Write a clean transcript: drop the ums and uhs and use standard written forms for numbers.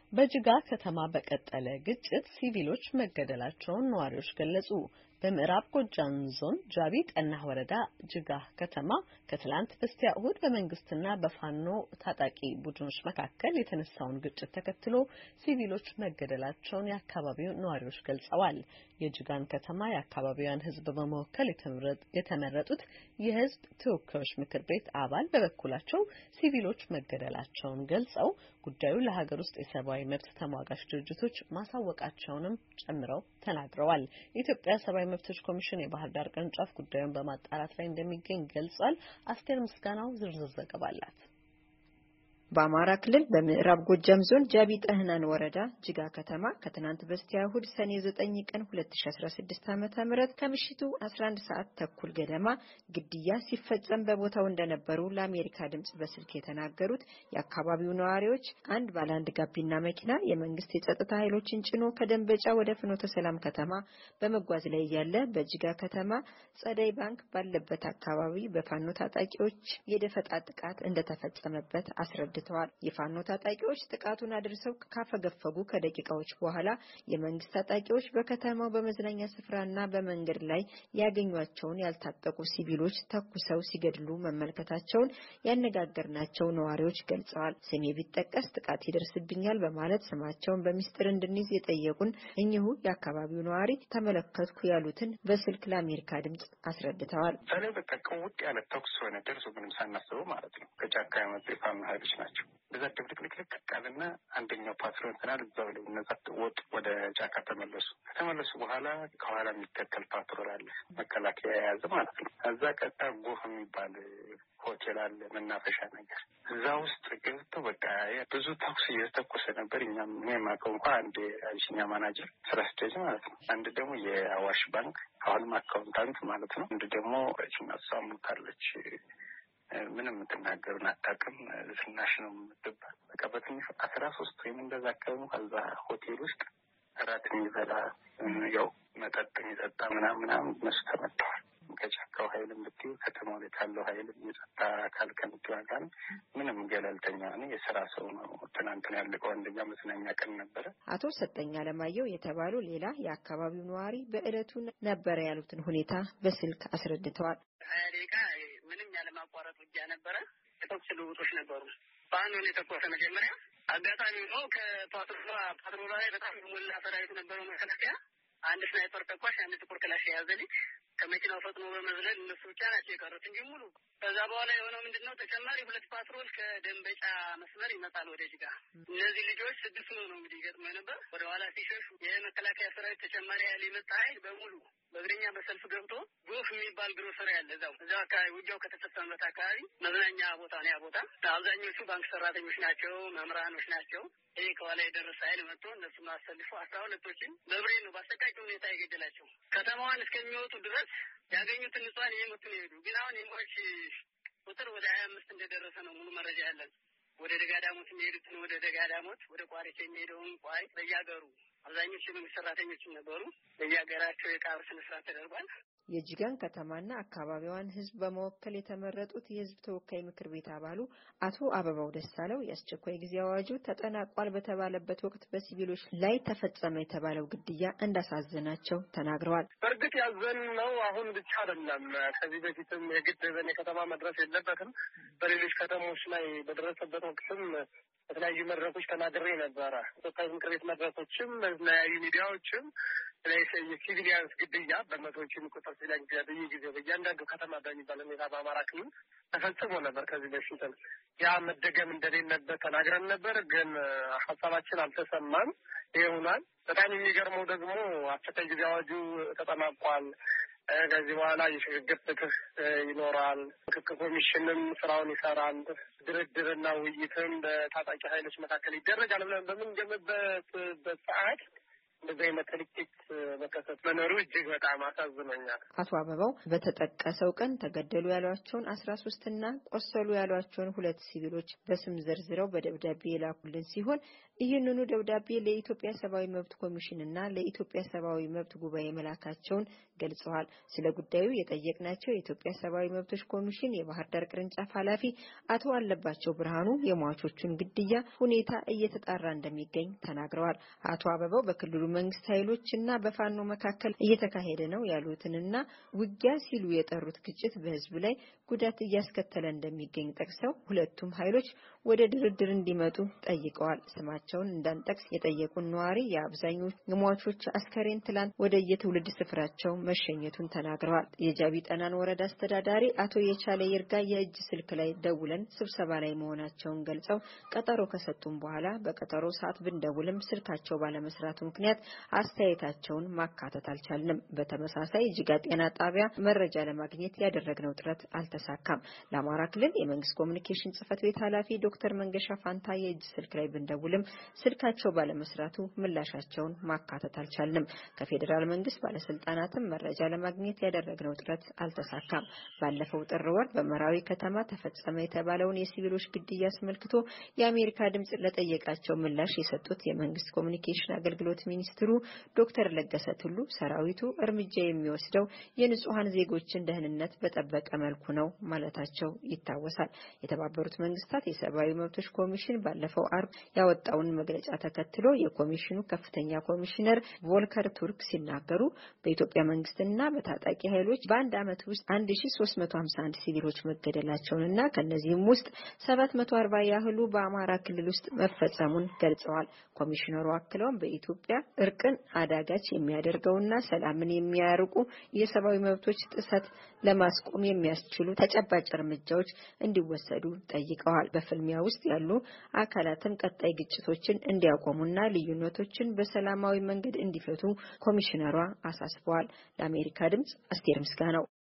በጅጋ ከተማ በቀጠለ ግጭት ሲቪሎች መገደላቸውን ነዋሪዎች ገለጹ። በምዕራብ ጎጃም ዞን ጃቢ ጠናህ ወረዳ ጅጋ ከተማ ከትላንት በስቲያ እሁድ በመንግስትና በፋኖ ታጣቂ ቡድኖች መካከል የተነሳውን ግጭት ተከትሎ ሲቪሎች መገደላቸውን የአካባቢው ነዋሪዎች ገልጸዋል። የጅጋን ከተማ የአካባቢውን ሕዝብ በመወከል የተመረጡት የሕዝብ ተወካዮች ምክር ቤት አባል በበኩላቸው ሲቪሎች መገደላቸውን ገልጸው ጉዳዩ ለሀገር ውስጥ የሰብአዊ መብት ተሟጋች ድርጅቶች ማሳወቃቸውንም ጨምረው ተናግረዋል። የኢትዮጵያ ሰብአዊ መብቶች ኮሚሽን የባህር ዳር ቅርንጫፍ ጉዳዩን በማጣራት ላይ እንደሚገኝ ገልጿል። አስቴር ምስጋናው ዝርዝር ዘገባ አላት። በአማራ ክልል በምዕራብ ጎጃም ዞን ጃቢ ጠህናን ወረዳ ጅጋ ከተማ ከትናንት በስቲያ እሁድ ሰኔ 9 ቀን 2016 ዓ.ም ከምሽቱ 11 ሰዓት ተኩል ገደማ ግድያ ሲፈጸም በቦታው እንደነበሩ ለአሜሪካ ድምጽ በስልክ የተናገሩት የአካባቢው ነዋሪዎች አንድ ባለ አንድ ጋቢና መኪና የመንግስት የጸጥታ ኃይሎችን ጭኖ ከደንበጫ ወደ ፍኖተ ሰላም ከተማ በመጓዝ ላይ ያለ በጅጋ ከተማ ጸደይ ባንክ ባለበት አካባቢ በፋኖ ታጣቂዎች የደፈጣ ጥቃት እንደተፈጸመበት አስረድተዋል። የፋኖ ታጣቂዎች ጥቃቱን አድርሰው ካፈገፈጉ ከደቂቃዎች በኋላ የመንግስት ታጣቂዎች በከተማው በመዝናኛ ስፍራና በመንገድ ላይ ያገኟቸውን ያልታጠቁ ሲቪሎች ተኩሰው ሲገድሉ መመልከታቸውን ያነጋገርናቸው ነዋሪዎች ገልጸዋል። ስሜ ቢጠቀስ ጥቃት ይደርስብኛል በማለት ስማቸውን በሚስጥር እንድንይዝ የጠየቁን እኚሁ የአካባቢው ነዋሪ ተመለከትኩ ያሉትን በስልክ ለአሜሪካ ድምጽ አስረድተዋል። ታዲያ በተቀው ውጥ ያለ ተኩስ ሆነ ደርሶ ምንም ሳናስበው ማለት ነው ከጫካ የመጡ የፋኖ ኃይሎች ናቸው። በዛ ድብልቅልቅ ቃልና አንደኛው ፓትሮን ተናል እዛው ላይ ነጻት ወጥ ወደ ጫካ ከተመለሱ በኋላ ከኋላ የሚከተል ፓትሮል አለ መከላከያ የያዘ ማለት ነው። እዛ ቀጣ ጎህ የሚባል ሆቴል አለ መናፈሻ ነገር እዛ ውስጥ ገብተው በቃ ብዙ ተኩስ እየተኮሰ ነበር። እኛም የማውቀው እንኳን አንድ አቢሲኒያ ማናጀር ስራ አስኪያጅ ማለት ነው፣ አንድ ደግሞ የአዋሽ ባንክ አሁንም አካውንታንት ማለት ነው፣ አንድ ደግሞ ሳሙታለች ምንም የምትናገሩን አታውቅም ዝናሽ ነው የምትባል በቃ በትንሹ 13 ወይም እንደዛ አካባቢ ከዛ ሆቴል ውስጥ እራት የሚበላ ያው መጠጥ የሚጠጣ ምናምን እነሱ ተመተዋል። ከጫካው ኃይልም ብትይው ከተማው ላይ ካለው ኃይል የጸጥታ አካል ከምትይው ጋር ምንም ገለልተኛ ነው። የስራ ሰው ነው። ትናንትና ያለቀው አንደኛ መዝናኛ ቀን ነበረ። አቶ ሰጠኝ አለማየሁ የተባሉ ሌላ የአካባቢው ነዋሪ በእለቱ ነበረ ያሉትን ሁኔታ በስልክ አስረድተዋል። ምንም ያለማቋረጥ ውጊያ ነበረ። የተኩስ ልውጦች ነበሩ። በአንዱ የተኮሰ መጀመሪያ አጋጣሚ ነው ከፓትሮላ ላይ በጣም ሙላ ሰራዊት ነበረው መከላከያ። አንድ ስናይፐር ተኳሽ፣ አንድ ጥቁር ክላሽ የያዘ ልጅ ከመኪናው ፈጥኖ በመዝለል እነሱ ብቻ ናቸው የቀሩት እንጂ ሙሉ። ከዛ በኋላ የሆነው ምንድነው ተጨማሪ 2 ፓትሮል ከደንበጫ መስመር ይመጣል ወደ ጅጋ። እነዚህ ልጆች 6 ነው እንግዲህ ገጥመው ነበር። ወደ ኋላ ሲሸሹ የመከላከያ ሰራዊት ተጨማሪ ያለ የመጣ ኃይል በሙሉ በእግረኛ በሰልፍ ገብቶ ጎፍ የሚባል ግሮሰሪ ያለ እዛው አካባቢ ውጊያው ከተፈጸመበት አካባቢ መዝናኛ ቦታ ነው። ያ ቦታ አብዛኞቹ ባንክ ሰራተኞች ናቸው፣ መምህራኖች ናቸው። ይሄ ከኋላ የደረሰ ኃይል መጥቶ እነሱ ማሰልፎ 12ቶችን በብሬን ነው በአሰቃቂ ሁኔታ የገደላቸው። ከተማዋን እስከሚወጡ ድረስ ያገኙትን ንጹሃን እየመቱ ነው የሄዱ። ግን አሁን የሟች ቁጥር ወደ 25 እንደደረሰ ነው ሙሉ መረጃ ያለን። ወደ ደጋዳሞት የሚሄዱትን ወደ ደጋዳሞት፣ ወደ ቋሪት የሚሄደውን ቋሪት በየሀገሩ አብዛኞቹ የመንግስት ሰራተኞችም ነበሩ። በየሀገራቸው የቀብር ስነ ስርዓት ተደርጓል። የጅጋን ከተማና አካባቢዋን ህዝብ በመወከል የተመረጡት የህዝብ ተወካይ ምክር ቤት አባሉ አቶ አበባው ደሳለው የአስቸኳይ ጊዜ አዋጁ ተጠናቋል በተባለበት ወቅት በሲቪሎች ላይ ተፈጸመ የተባለው ግድያ እንዳሳዘናቸው ተናግረዋል። በእርግጥ ያዘን ነው አሁን ብቻ አይደለም። ከዚህ በፊትም የግድ በኔ ከተማ መድረስ የለበትም። በሌሎች ከተሞች ላይ በደረሰበት ወቅትም በተለያዩ መድረኮች ተናግሬ ነበረ። ተወካይ ምክር ቤት መድረኮችም በተለያዩ ሚዲያዎችም የሲቪሊያንስ ግድያ በመቶዎች የሚቆጠር ሲቪሊያን ግድያ በየጊዜው በእያንዳንዱ ከተማ በሚባል ሁኔታ በአማራ ክልል ተፈጽሞ ነበር። ከዚህ በፊት ያ መደገም እንደሌለበት ተናግረን ነበር፣ ግን ሀሳባችን አልተሰማም። ይሄ ሆኗል። በጣም የሚገርመው ደግሞ አስቸኳይ ጊዜ አዋጁ ተጠናቋል። ከዚህ በኋላ የሽግግር ፍትህ ይኖራል። ምክክር ኮሚሽንም ስራውን ይሰራል። ድርድርና ውይይትም በታጣቂ ኃይሎች መካከል ይደረጋል ብለን በምንገምበት ሰዓት እንደዚህ አይነት ትልቂት መከሰት መኖሩ እጅግ በጣም አሳዝኖኛል። አቶ አበባው በተጠቀሰው ቀን ተገደሉ ያሏቸውን 13 እና ቆሰሉ ያሏቸውን 2 ሲቪሎች በስም ዘርዝረው በደብዳቤ የላኩልን ሲሆን ይህንኑ ደብዳቤ ለኢትዮጵያ ሰብአዊ መብት ኮሚሽንና ለኢትዮጵያ ሰብአዊ መብት ጉባኤ መላካቸውን ገልጸዋል። ስለ ጉዳዩ የጠየቅናቸው የኢትዮጵያ ሰብአዊ መብቶች ኮሚሽን የባህር ዳር ቅርንጫፍ ኃላፊ አቶ አለባቸው ብርሃኑ የሟቾቹን ግድያ ሁኔታ እየተጣራ እንደሚገኝ ተናግረዋል። አቶ አበባው በክልሉ መንግስት ኃይሎችና በፋኖ መካከል እየተካሄደ ነው ያሉትንና ውጊያ ሲሉ የጠሩት ግጭት በህዝብ ላይ ጉዳት እያስከተለ እንደሚገኝ ጠቅሰው ሁለቱም ኃይሎች ወደ ድርድር እንዲመጡ ጠይቀዋል። ስማቸውን እንዳንጠቅስ የጠየቁን ነዋሪ የአብዛኞቹ ሟቾች አስከሬን ትላንት ወደ የትውልድ ስፍራቸው መሸኘቱን ተናግረዋል። የጃቢ ጠህናን ወረዳ አስተዳዳሪ አቶ የቻለ ይርጋ የእጅ ስልክ ላይ ደውለን ስብሰባ ላይ መሆናቸውን ገልጸው ቀጠሮ ከሰጡን በኋላ በቀጠሮ ሰዓት ብንደውልም ስልካቸው ባለመስራቱ ምክንያት አስተያየታቸውን ማካተት አልቻልንም። በተመሳሳይ ጅጋ ጤና ጣቢያ መረጃ ለማግኘት ያደረግነው ጥረት አልተሳካም። ለአማራ ክልል የመንግስት ኮሚኒኬሽን ጽህፈት ቤት ኃላፊ ዶክተር መንገሻ ፋንታ የእጅ ስልክ ላይ ብንደውልም ስልካቸው ባለመስራቱ ምላሻቸውን ማካተት አልቻልንም። ከፌዴራል መንግስት ባለስልጣናትም መረጃ ለማግኘት ያደረግነው ጥረት አልተሳካም። ባለፈው ጥር ወር በመራዊ ከተማ ተፈጸመ የተባለውን የሲቪሎች ግድያ አስመልክቶ የአሜሪካ ድምጽ ለጠየቃቸው ምላሽ የሰጡት የመንግስት ኮሚኒኬሽን አገልግሎት ሚኒስትሩ ዶክተር ለገሰ ቱሉ ሰራዊቱ እርምጃ የሚወስደው የንጹሃን ዜጎችን ደህንነት በጠበቀ መልኩ ነው ማለታቸው ይታወሳል። የተባበሩት መንግስታት የሰብአዊ መብቶች ኮሚሽን ባለፈው አርብ ያወጣውን መግለጫ ተከትሎ የኮሚሽኑ ከፍተኛ ኮሚሽነር ቮልከር ቱርክ ሲናገሩ በኢትዮጵያ መንግስትና በታጣቂ ኃይሎች በአንድ ዓመት ውስጥ 1351 ሲቪሎች መገደላቸውንና ከነዚህም ውስጥ 740 ያህሉ በአማራ ክልል ውስጥ መፈጸሙን ገልጸዋል። ኮሚሽነሩ አክለውም በኢትዮጵያ እርቅን አዳጋች የሚያደርገውና ሰላምን የሚያርቁ የሰብአዊ መብቶች ጥሰት ለማስቆም የሚያስችሉ ተጨባጭ እርምጃዎች እንዲወሰዱ ጠይቀዋል። በፍልሚያ ውስጥ ያሉ አካላትም ቀጣይ ግጭቶችን እንዲያቆሙና ልዩነቶችን በሰላማዊ መንገድ እንዲፈቱ ኮሚሽነሯ አሳስበዋል። ለአሜሪካ ድምጽ አስቴር ምስጋናው